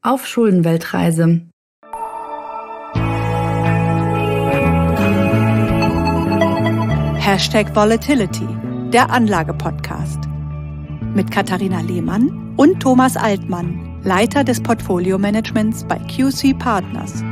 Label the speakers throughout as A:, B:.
A: Auf Schuldenweltreise.
B: #Volatility, der Anlagepodcast. Mit Katharina Lehmann und Thomas Altmann, Leiter des Portfolio-Managements bei QC Partners.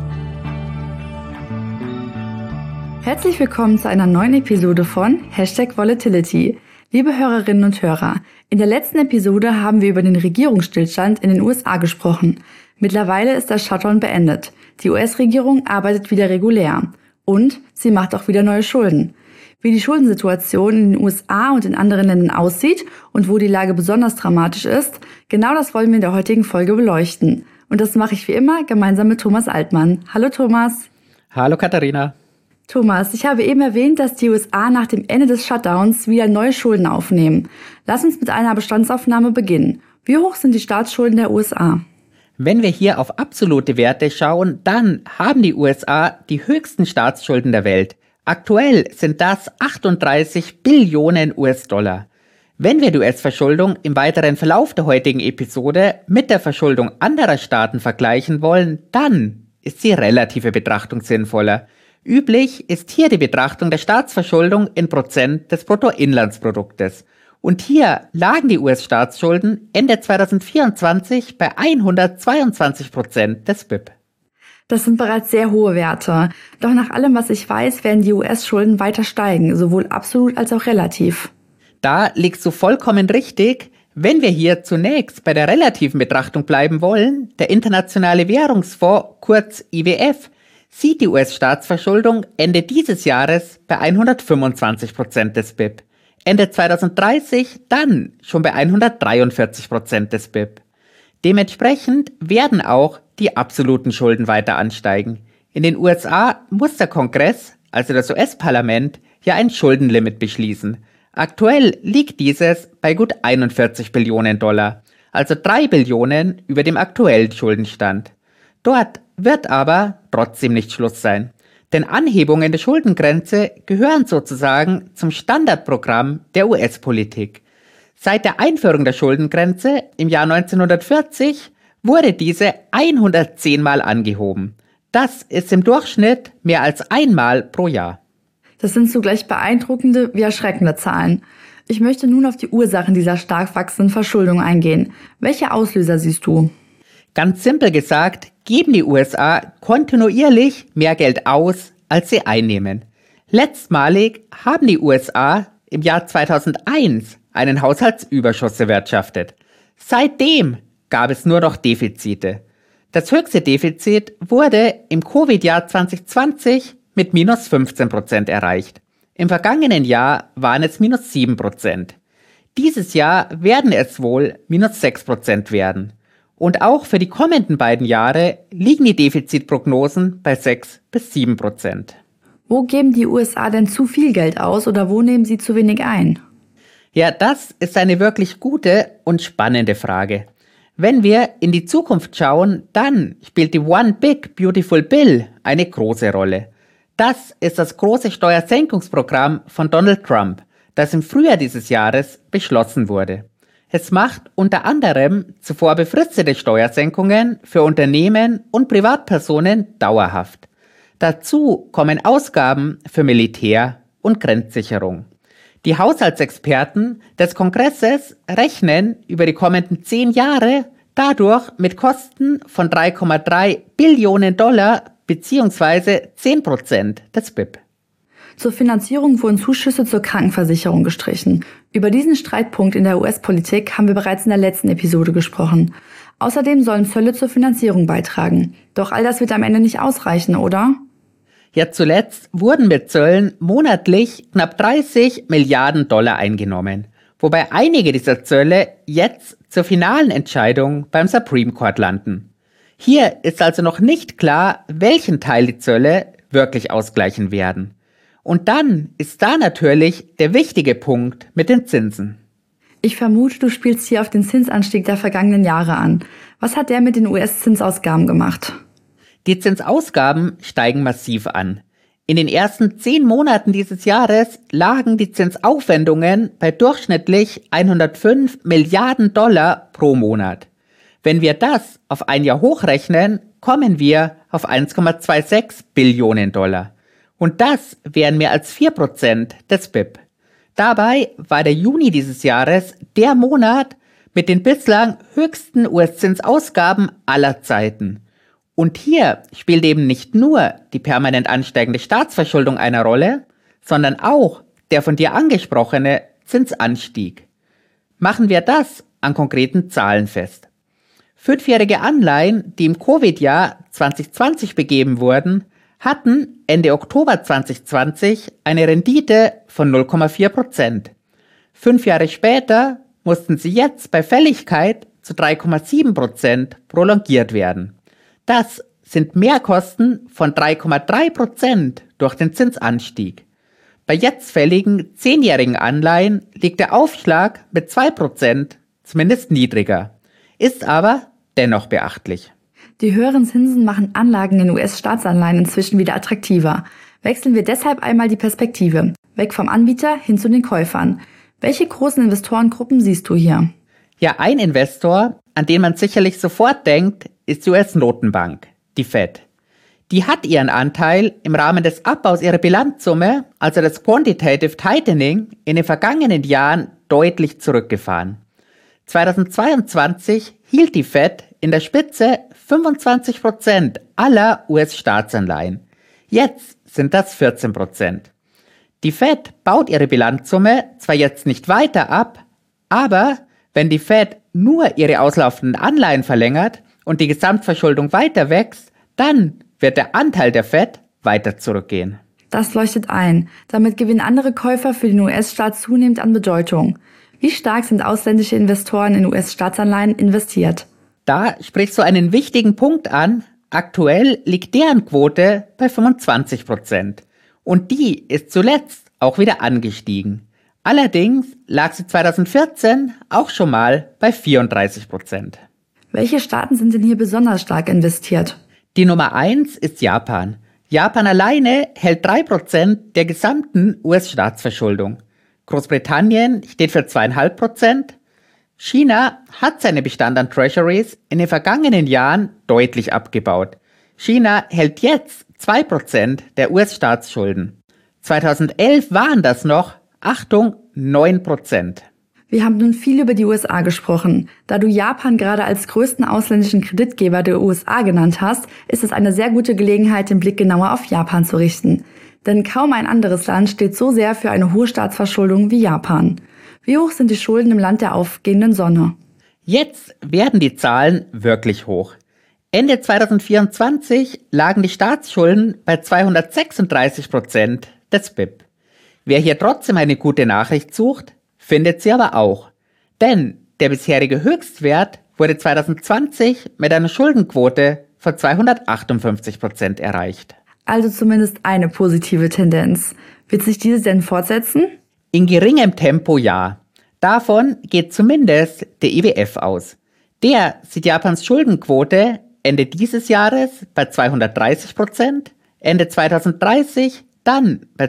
A: Herzlich willkommen zu einer neuen Episode von #Volatility. Liebe Hörerinnen und Hörer, in der letzten Episode haben wir über den Regierungsstillstand in den USA gesprochen. Mittlerweile ist das Shutdown beendet. Die US-Regierung arbeitet wieder regulär. Und sie macht auch wieder neue Schulden. Wie die Schuldensituation in den USA und in anderen Ländern aussieht und wo die Lage besonders dramatisch ist, genau das wollen wir in der heutigen Folge beleuchten. Und das mache ich wie immer gemeinsam mit Thomas Altmann. Hallo Thomas.
C: Hallo Katharina.
A: Thomas, ich habe eben erwähnt, dass die USA nach dem Ende des Shutdowns wieder neue Schulden aufnehmen. Lass uns mit einer Bestandsaufnahme beginnen. Wie hoch sind die Staatsschulden der USA?
C: Wenn wir hier auf absolute Werte schauen, dann haben die USA die höchsten Staatsschulden der Welt. Aktuell sind das 38 Billionen US-Dollar. Wenn wir die US-Verschuldung im weiteren Verlauf der heutigen Episode mit der Verschuldung anderer Staaten vergleichen wollen, dann ist die relative Betrachtung sinnvoller. Üblich ist hier die Betrachtung der Staatsverschuldung in Prozent des Bruttoinlandsproduktes. Und hier lagen die US-Staatsschulden Ende 2024 bei 122% des BIP.
A: Das sind bereits sehr hohe Werte. Doch nach allem, was ich weiß, werden die US-Schulden weiter steigen, sowohl absolut als auch relativ.
C: Da liegst du vollkommen richtig. Wenn wir hier zunächst bei der relativen Betrachtung bleiben wollen, der Internationale Währungsfonds, kurz IWF, sieht die US-Staatsverschuldung Ende dieses Jahres bei 125% des BIP. Ende 2030 dann schon bei 143% des BIP. Dementsprechend werden auch die absoluten Schulden weiter ansteigen. In den USA muss der Kongress, also das US-Parlament, ja ein Schuldenlimit beschließen. Aktuell liegt dieses bei gut 41 Billionen Dollar, also 3 Billionen über dem aktuellen Schuldenstand. Dort wird aber trotzdem nicht Schluss sein. Denn Anhebungen der Schuldengrenze gehören sozusagen zum Standardprogramm der US-Politik. Seit der Einführung der Schuldengrenze im Jahr 1940 wurde diese 110 Mal angehoben. Das ist im Durchschnitt mehr als einmal pro Jahr.
A: Das sind zugleich beeindruckende wie erschreckende Zahlen. Ich möchte nun auf die Ursachen dieser stark wachsenden Verschuldung eingehen. Welche Auslöser siehst du?
C: Ganz simpel gesagt, geben die USA kontinuierlich mehr Geld aus, als sie einnehmen. Letztmalig haben die USA im Jahr 2001 einen Haushaltsüberschuss erwirtschaftet. Seitdem gab es nur noch Defizite. Das höchste Defizit wurde im Covid-Jahr 2020 mit minus 15% erreicht. Im vergangenen Jahr waren es minus 7%. Dieses Jahr werden es wohl minus 6% werden. Und auch für die kommenden beiden Jahre liegen die Defizitprognosen bei 6-7%.
A: Wo geben die USA denn zu viel Geld aus oder wo nehmen sie zu wenig ein?
C: Ja, das ist eine wirklich gute und spannende Frage. Wenn wir in die Zukunft schauen, dann spielt die One Big Beautiful Bill eine große Rolle. Das ist das große Steuersenkungsprogramm von Donald Trump, das im Frühjahr dieses Jahres beschlossen wurde. Es macht unter anderem zuvor befristete Steuersenkungen für Unternehmen und Privatpersonen dauerhaft. Dazu kommen Ausgaben für Militär und Grenzsicherung. Die Haushaltsexperten des Kongresses rechnen über die kommenden 10 Jahre dadurch mit Kosten von 3,3 Billionen Dollar bzw. 10% des BIP.
A: Zur Finanzierung wurden Zuschüsse zur Krankenversicherung gestrichen. Über diesen Streitpunkt in der US-Politik haben wir bereits in der letzten Episode gesprochen. Außerdem sollen Zölle zur Finanzierung beitragen. Doch all das wird am Ende nicht ausreichen, oder?
C: Ja, zuletzt wurden mit Zöllen monatlich knapp 30 Milliarden Dollar eingenommen, wobei einige dieser Zölle jetzt zur finalen Entscheidung beim Supreme Court landen. Hier ist also noch nicht klar, welchen Teil die Zölle wirklich ausgleichen werden. Und dann ist da natürlich der wichtige Punkt mit den Zinsen.
A: Ich vermute, du spielst hier auf den Zinsanstieg der vergangenen Jahre an. Was hat der mit den US-Zinsausgaben gemacht?
C: Die Zinsausgaben steigen massiv an. In den ersten 10 Monaten dieses Jahres lagen die Zinsaufwendungen bei durchschnittlich 105 Milliarden Dollar pro Monat. Wenn wir das auf ein Jahr hochrechnen, kommen wir auf 1,26 Billionen $. Und das wären mehr als 4% des BIP. Dabei war der Juni dieses Jahres der Monat mit den bislang höchsten US-Zinsausgaben aller Zeiten. Und hier spielt eben nicht nur die permanent ansteigende Staatsverschuldung eine Rolle, sondern auch der von dir angesprochene Zinsanstieg. Machen wir das an konkreten Zahlen fest. 5-jährige Anleihen, die im Covid-Jahr 2020 begeben wurden, hatten Ende Oktober 2020 eine Rendite von 0,4%. 5 Jahre später mussten sie jetzt bei Fälligkeit zu 3,7% prolongiert werden. Das sind Mehrkosten von 3,3% durch den Zinsanstieg. Bei jetzt fälligen 10-jährigen Anleihen liegt der Aufschlag mit 2% zumindest niedriger, ist aber dennoch beachtlich.
A: Die höheren Zinsen machen Anlagen in US-Staatsanleihen inzwischen wieder attraktiver. Wechseln wir deshalb einmal die Perspektive. Weg vom Anbieter hin zu den Käufern. Welche großen Investorengruppen siehst du hier?
C: Ja, ein Investor, an den man sicherlich sofort denkt, ist die US-Notenbank, die Fed. Die hat ihren Anteil im Rahmen des Abbaus ihrer Bilanzsumme, also das Quantitative Tightening, in den vergangenen Jahren deutlich zurückgefahren. 2022 hielt die Fed in der Spitze 25% aller US-Staatsanleihen. Jetzt sind das 14%. Die Fed baut ihre Bilanzsumme zwar jetzt nicht weiter ab, aber wenn die Fed nur ihre auslaufenden Anleihen verlängert und die Gesamtverschuldung weiter wächst, dann wird der Anteil der Fed weiter zurückgehen.
A: Das leuchtet ein. Damit gewinnen andere Käufer für den US-Staat zunehmend an Bedeutung. Wie stark sind ausländische Investoren in US-Staatsanleihen investiert?
C: Da sprichst du einen wichtigen Punkt an. Aktuell liegt deren Quote bei 25%. Und die ist zuletzt auch wieder angestiegen. Allerdings lag sie 2014 auch schon mal bei 34%.
A: Welche Staaten sind denn hier besonders stark investiert?
C: Die Nummer 1 ist Japan. Japan alleine hält 3% der gesamten US-Staatsverschuldung. Großbritannien steht für 2,5%. China hat seine Bestand an Treasuries in den vergangenen Jahren deutlich abgebaut. China hält jetzt 2% der US-Staatsschulden. 2011 waren das noch, Achtung, 9%.
A: Wir haben nun viel über die USA gesprochen. Da du Japan gerade als größten ausländischen Kreditgeber der USA genannt hast, ist es eine sehr gute Gelegenheit, den Blick genauer auf Japan zu richten. Denn kaum ein anderes Land steht so sehr für eine hohe Staatsverschuldung wie Japan. Wie hoch sind die Schulden im Land der aufgehenden Sonne?
C: Jetzt werden die Zahlen wirklich hoch. Ende 2024 lagen die Staatsschulden bei 236% des BIP. Wer hier trotzdem eine gute Nachricht sucht, findet sie aber auch. Denn der bisherige Höchstwert wurde 2020 mit einer Schuldenquote von 258% erreicht.
A: Also zumindest eine positive Tendenz. Wird sich diese denn fortsetzen?
C: In geringem Tempo ja. Davon geht zumindest der IWF aus. Der sieht Japans Schuldenquote Ende dieses Jahres bei 230%, Ende 2030 dann bei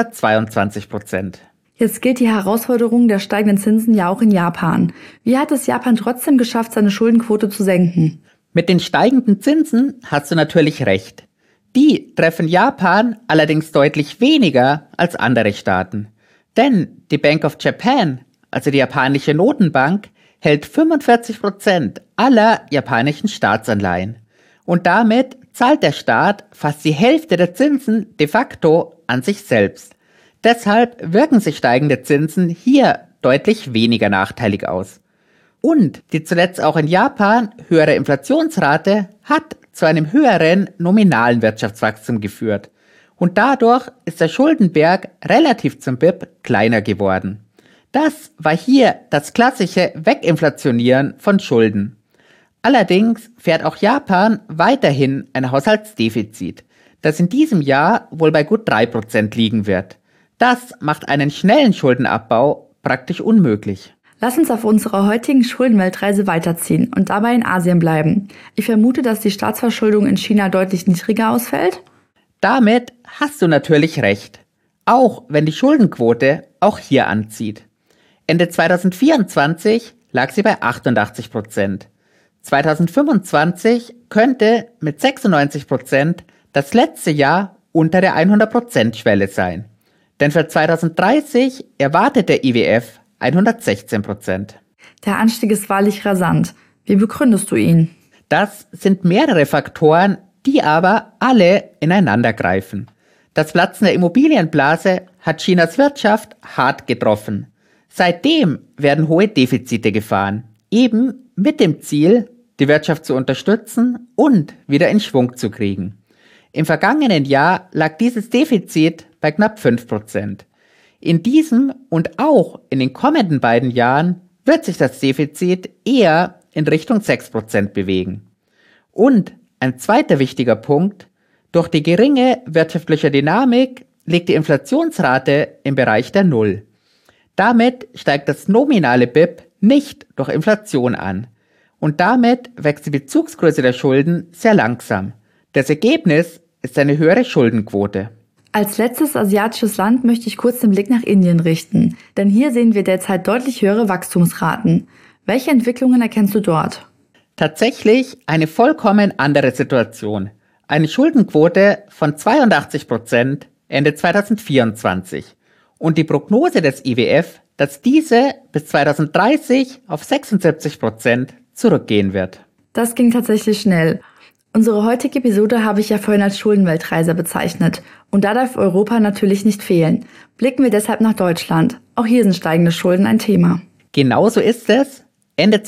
C: 222%.
A: Jetzt gilt die Herausforderung der steigenden Zinsen ja auch in Japan. Wie hat es Japan trotzdem geschafft, seine Schuldenquote zu senken?
C: Mit den steigenden Zinsen hast du natürlich recht. Die treffen Japan allerdings deutlich weniger als andere Staaten. Denn die Bank of Japan, also die japanische Notenbank, hält 45% aller japanischen Staatsanleihen. Und damit zahlt der Staat fast die Hälfte der Zinsen de facto an sich selbst. Deshalb wirken sich steigende Zinsen hier deutlich weniger nachteilig aus. Und die zuletzt auch in Japan höhere Inflationsrate hat zu einem höheren nominalen Wirtschaftswachstum geführt. Und dadurch ist der Schuldenberg relativ zum BIP kleiner geworden. Das war hier das klassische Weginflationieren von Schulden. Allerdings fährt auch Japan weiterhin ein Haushaltsdefizit, das in diesem Jahr wohl bei gut 3% liegen wird. Das macht einen schnellen Schuldenabbau praktisch unmöglich.
A: Lass uns auf unserer heutigen Schuldenweltreise weiterziehen und dabei in Asien bleiben. Ich vermute, dass die Staatsverschuldung in China deutlich niedriger ausfällt?
C: Damit hast du natürlich recht. Auch wenn die Schuldenquote auch hier anzieht. Ende 2024 lag sie bei 88%. 2025 könnte mit 96% das letzte Jahr unter der 100%-Schwelle sein. Denn für 2030 erwartet der IWF 116%.
A: Der Anstieg ist wahrlich rasant. Wie begründest du ihn?
C: Das sind mehrere Faktoren, die aber alle ineinander greifen. Das Platzen der Immobilienblase hat Chinas Wirtschaft hart getroffen. Seitdem werden hohe Defizite gefahren, eben mit dem Ziel, die Wirtschaft zu unterstützen und wieder in Schwung zu kriegen. Im vergangenen Jahr lag dieses Defizit bei knapp 5%. In diesem und auch in den kommenden beiden Jahren wird sich das Defizit eher in Richtung 6% bewegen. Und ein zweiter wichtiger Punkt: Durch die geringe wirtschaftliche Dynamik liegt die Inflationsrate im Bereich der Null. Damit steigt das nominale BIP nicht durch Inflation an. Und damit wächst die Bezugsgröße der Schulden sehr langsam. Das Ergebnis ist eine höhere Schuldenquote.
A: Als letztes asiatisches Land möchte ich kurz den Blick nach Indien richten, denn hier sehen wir derzeit deutlich höhere Wachstumsraten. Welche Entwicklungen erkennst du dort?
C: Tatsächlich eine vollkommen andere Situation. Eine Schuldenquote von 82% Ende 2024 und die Prognose des IWF, dass diese bis 2030 auf 76% zurückgehen wird.
A: Das ging tatsächlich schnell. Unsere heutige Episode habe ich ja vorhin als Schuldenweltreise bezeichnet. Und da darf Europa natürlich nicht fehlen. Blicken wir deshalb nach Deutschland. Auch hier sind steigende Schulden ein Thema.
C: Genauso ist es. Ende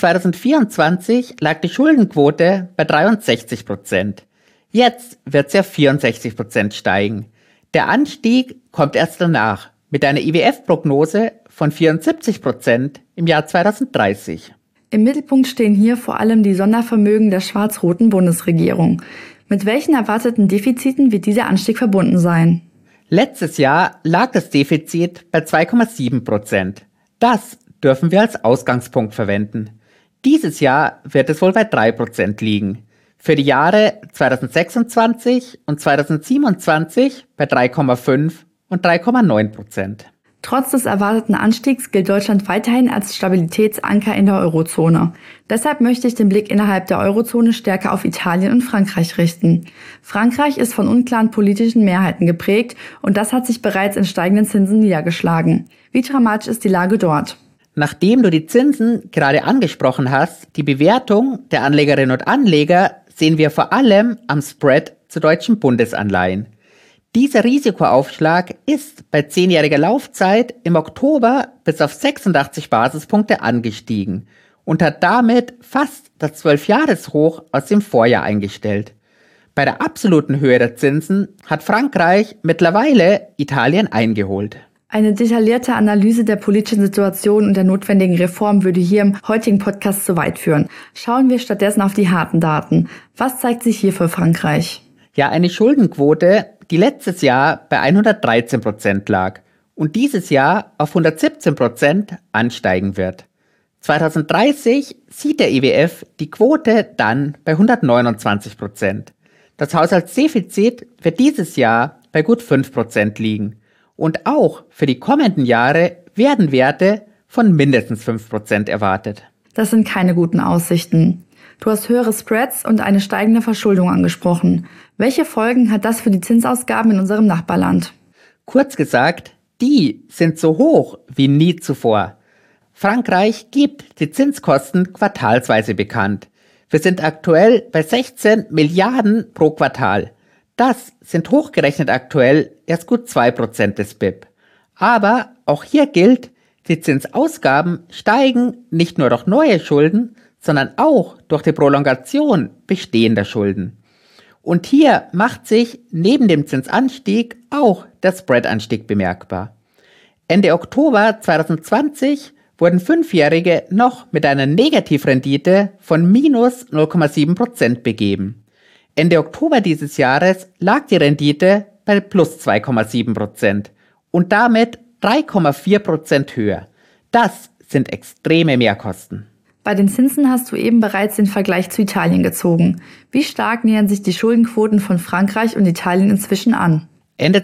C: 2024 lag die Schuldenquote bei 63%. Jetzt wird sie auf 64% steigen. Der Anstieg kommt erst danach, mit einer IWF-Prognose von 74% im Jahr 2030.
A: Im Mittelpunkt stehen hier vor allem die Sondervermögen der schwarz-roten Bundesregierung. Mit welchen erwarteten Defiziten wird dieser Anstieg verbunden sein?
C: Letztes Jahr lag das Defizit bei 2,7%. Das dürfen wir als Ausgangspunkt verwenden. Dieses Jahr wird es wohl bei 3% liegen. Für die Jahre 2026 und 2027 bei 3,5 und 3,9%.
A: Trotz des erwarteten Anstiegs gilt Deutschland weiterhin als Stabilitätsanker in der Eurozone. Deshalb möchte ich den Blick innerhalb der Eurozone stärker auf Italien und Frankreich richten. Frankreich ist von unklaren politischen Mehrheiten geprägt und das hat sich bereits in steigenden Zinsen niedergeschlagen. Wie dramatisch ist die Lage dort?
C: Nachdem du die Zinsen gerade angesprochen hast, die Bewertung der Anlegerinnen und Anleger sehen wir vor allem am Spread zu deutschen Bundesanleihen. Dieser Risikoaufschlag ist bei 10-jähriger Laufzeit im Oktober bis auf 86 Basispunkte angestiegen und hat damit fast das 12-Jahres-Hoch aus dem Vorjahr eingestellt. Bei der absoluten Höhe der Zinsen hat Frankreich mittlerweile Italien eingeholt.
A: Eine detaillierte Analyse der politischen Situation und der notwendigen Reformen würde hier im heutigen Podcast zu weit führen. Schauen wir stattdessen auf die harten Daten. Was zeigt sich hier für Frankreich?
C: Ja, eine Schuldenquote, die letztes Jahr bei 113% lag und dieses Jahr auf 117% ansteigen wird. 2030 sieht der IWF die Quote dann bei 129%. Das Haushaltsdefizit wird dieses Jahr bei gut 5% liegen. Und auch für die kommenden Jahre werden Werte von mindestens 5% erwartet.
A: Das sind keine guten Aussichten. Du hast höhere Spreads und eine steigende Verschuldung angesprochen. Welche Folgen hat das für die Zinsausgaben in unserem Nachbarland?
C: Kurz gesagt, die sind so hoch wie nie zuvor. Frankreich gibt die Zinskosten quartalsweise bekannt. Wir sind aktuell bei 16 Milliarden pro Quartal. Das sind hochgerechnet aktuell erst gut 2% des BIP. Aber auch hier gilt, die Zinsausgaben steigen nicht nur durch neue Schulden, sondern auch durch die Prolongation bestehender Schulden. Und hier macht sich neben dem Zinsanstieg auch der Spreadanstieg bemerkbar. Ende Oktober 2020 wurden 5-Jährige noch mit einer Negativrendite von minus 0,7% begeben. Ende Oktober dieses Jahres lag die Rendite bei plus 2,7% und damit 3,4% höher. Das sind extreme Mehrkosten.
A: Bei den Zinsen hast du eben bereits den Vergleich zu Italien gezogen. Wie stark nähern sich die Schuldenquoten von Frankreich und Italien inzwischen an?
C: Ende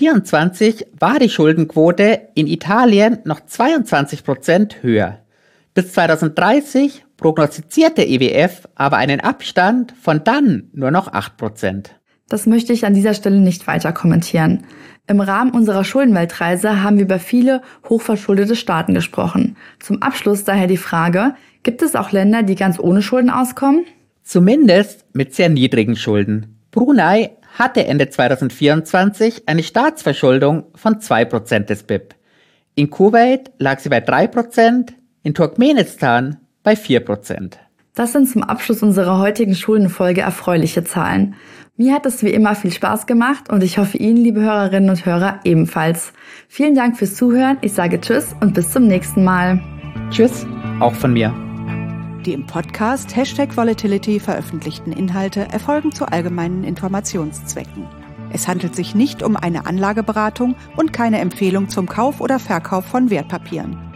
C: 2024 war die Schuldenquote in Italien noch 22% höher. Bis 2030 prognostiziert der IWF aber einen Abstand von dann nur noch 8%.
A: Das möchte ich an dieser Stelle nicht weiter kommentieren. Im Rahmen unserer Schuldenweltreise haben wir über viele hochverschuldete Staaten gesprochen. Zum Abschluss daher die Frage, gibt es auch Länder, die ganz ohne Schulden auskommen?
C: Zumindest mit sehr niedrigen Schulden. Brunei hatte Ende 2024 eine Staatsverschuldung von 2% des BIP. In Kuwait lag sie bei 3%, in Turkmenistan bei 4%.
A: Das sind zum Abschluss unserer heutigen Schuldenfolge erfreuliche Zahlen. Mir hat es wie immer viel Spaß gemacht und ich hoffe Ihnen, liebe Hörerinnen und Hörer, ebenfalls. Vielen Dank fürs Zuhören, ich sage Tschüss und bis zum nächsten Mal.
C: Tschüss, auch von mir.
B: Die im Podcast #Volatility veröffentlichten Inhalte erfolgen zu allgemeinen Informationszwecken. Es handelt sich nicht um eine Anlageberatung und keine Empfehlung zum Kauf oder Verkauf von Wertpapieren.